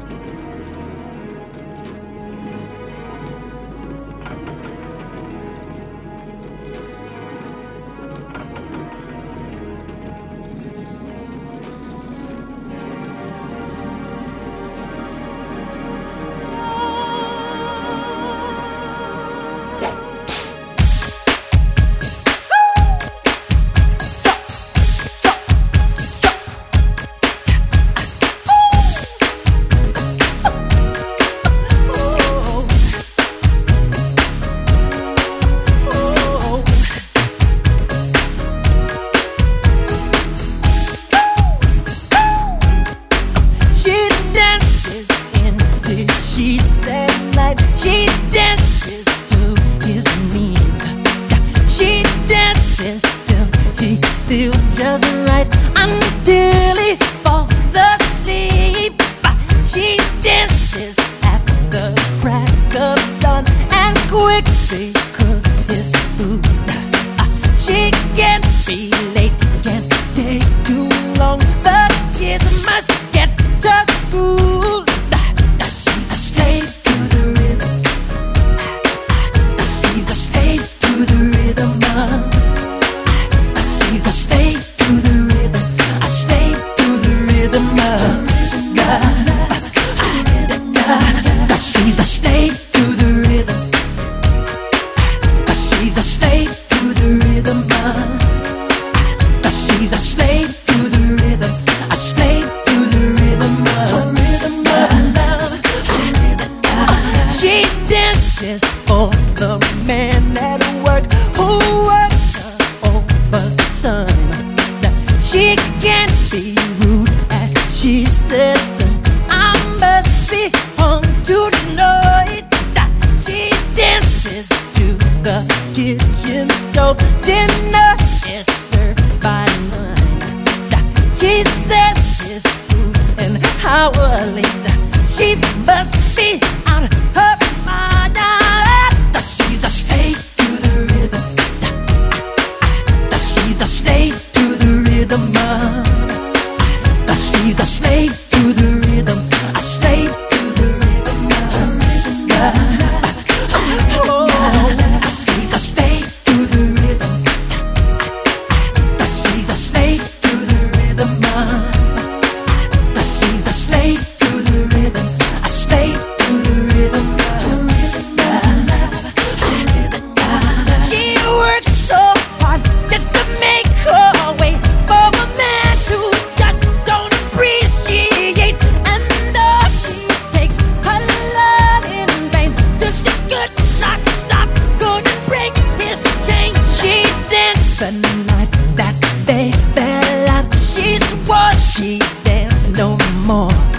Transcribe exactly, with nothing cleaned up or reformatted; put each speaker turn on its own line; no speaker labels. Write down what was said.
She dances to his means. She dances till he feels just right until he falls asleep. She dances at the crack of dawn and quickly cooks his food. She can't be late, can't take too long. The kids must get to school. She's a slave to the rhythm. She's a slave to the rhythm. She's a slave to the rhythm. A slave to the rhythm. She's a slave to the rhythm. She's a slave to the rhythm. She's a slave to the rhythm. A slave to the rhythm. Rhythm of love. She dances for the man at work who works overtime. She can't be rude as she says, I must be home tonight. She dances to the kitchen stove. Dinner is served by nine. He says his food's an hour late. She must be out of her mind. She's a slave to the rhythm. She's a slave to the rhythm. She's a slave to the rhythm. A slave to the rhythm. Oh, she's a slave to the rhythm. She's a slave to the rhythm. She's a slave to the rhythm. A slave to the rhythm. She works so hard just to make her way for a man who just don't appreciate. And though she takes her love in vain, till she could not stop, couldn't break his chain. She danced the night that they fell out. She swore she danced no more.